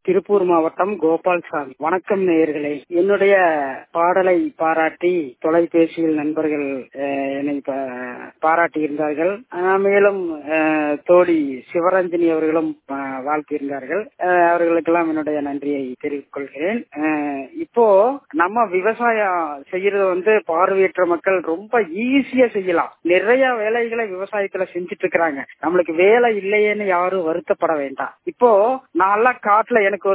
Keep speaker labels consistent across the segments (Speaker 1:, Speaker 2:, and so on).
Speaker 1: திருப்பூர் மாவட்டம் கோபால்சாமி. வணக்கம் நேயர்களே. என்னுடைய பாடலை பாராட்டி தொலைபேசியில் நண்பர்கள் என்னை பாராட்டி இருந்தார்கள். மேலும் தோழி சிவரஞ்சனி அவர்களும் வாழ்த்தியிருந்தார்கள். அவர்களுக்கெல்லாம் என்னுடைய நன்றியை தெரிவித்துக் கொள்கிறேன். இப்போ நம்ம விவசாயம் செய்யறது பார்வையற்ற மக்கள் ரொம்ப ஈஸியா செய்யலாம். நிறைய வேலைகளை விவசாயத்துல செஞ்சுட்டு இருக்கிறாங்க. நம்மளுக்கு வேலை இல்லையேன்னு யாரும் வருத்தப்பட வேண்டாம். இப்போ நான் காட்டுல எனக்கு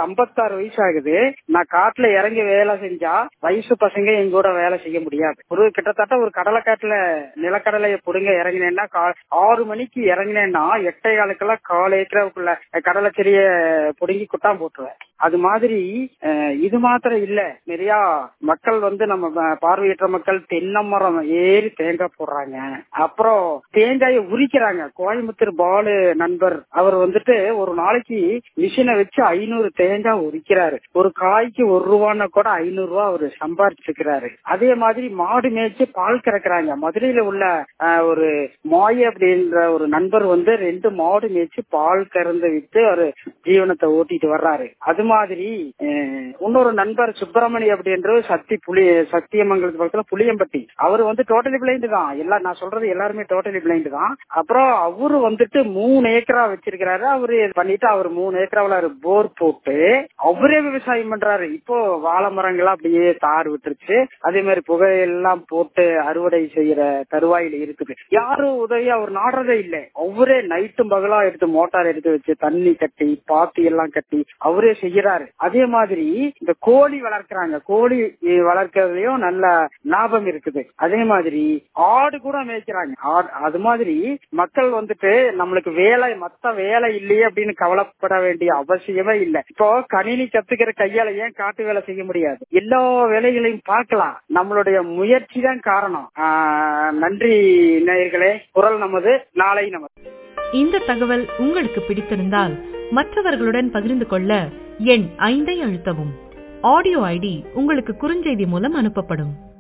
Speaker 1: 56 வயசு ஆகுது. நான் காட்டுல இறங்கி வேலை செஞ்சா வயசு பசங்க எங்கூட வேலை செய்ய முடியாது. கிட்டத்தட்ட ஒரு கடலை காட்டுல நிலக்கடலையை புடுங்க இறங்கினேன்னா 6 மணிக்கு இறங்கினேன்னா 8:15 கால் ஏக்கருக்குள்ள கடலை செடிய புடுங்கி குட்டாம் போட்டுருவேன். அது மாதிரி இது மாத்திரம் இல்ல, நிறைய மக்கள் நம்ம பார்வையற்ற மக்கள் தென்னை மரம் ஏறி தேங்காய் போடுறாங்க. அப்புறம் தேங்காயை உரிக்கிறாங்க. கோயம்புத்தூர் பாலு நண்பர் அவர் ஒரு நாளைக்கு மிஷினை வச்சு 500 தேங்காய் உரிக்கிறாரு. ஒரு காய்க்கு ₹1 கூட 500 ரூபாய் அவரு சம்பாதிச்சிருக்கிறாரு. அதே மாதிரி மாடு மேய்ச்சி பால் கறக்குறாங்க. மதுரையில உள்ள ஒரு மாய அப்படின்ற ஒரு நண்பர் 2 மாடு மேய்ச்சி பால் கறந்து வித்து ஒரு ஜீவனத்தை ஓட்டிட்டு வர்றாரு. அது மாதிரி இன்னொரு நண்பர் சுப்பிரமணி அப்படின்ற சத்தியமங்கலத்து பக்கத்துல புளியம்பட்டி, அவரு டோட்டலி பிளைண்ட் தான். நான் சொல்றது எல்லாருமே டோட்டலி பிளைண்ட் தான். அப்புறம் அவரு 3 ஏக்கரா வச்சிருக்கிறாரு. அவரு பண்ணிட்டு அவர் 3 ஏக்கராவில போர் போட்டு அவரே விவசாயம் பண்றாரு. இப்போ வாழை மரங்கள்லாம் அப்படியே தார் விட்டுருச்சு. அதே மாதிரி புகையெல்லாம் போட்டு அறுவடை செய்யற தருவாயில இருக்குது. யாரும் உதவி அவர் நாடுறதே இல்லை. அவரே நைட்டும் பகலா எடுத்து மோட்டார் எடுத்து வச்சு தண்ணி கட்டி பாத்தி எல்லாம் கட்டி அவரே செய்யறாரு. அதே மாதிரி இந்த கோழி வளர்க்கிறாங்க. கோழி வளர்க்கறதுலயும் நல்ல லாபம் இருக்குது. அதே மாதிரி ஆடு கூட மேய்க்கிறாங்க. அது மாதிரி மக்கள் நம்மளுக்கு மத்த வேலை இல்லையே அப்படின்னு கவலைப்பட வேண்டிய அவசியமே இல்லை. இப்போ கணினி கத்துக்கிற கையால ஏன் காட்டு வேலை செய்ய முடியாது? எல்லா வேலைகளையும் பார்க்கலாம். நம்மளுடைய முயற்சி தான் காரணம். நன்றி நேயர்களே. குரல் நமது, நாளை நமது.
Speaker 2: இந்த தகவல் உங்களுக்கு பிடித்திருந்தால் மற்றவர்களுடன் பகிர்ந்து கொள்ள எண் 5 அழுத்தவும். ஆடியோ ஐடி உங்களுக்கு குறுஞ்செய்தி மூலம் அனுப்பப்படும்.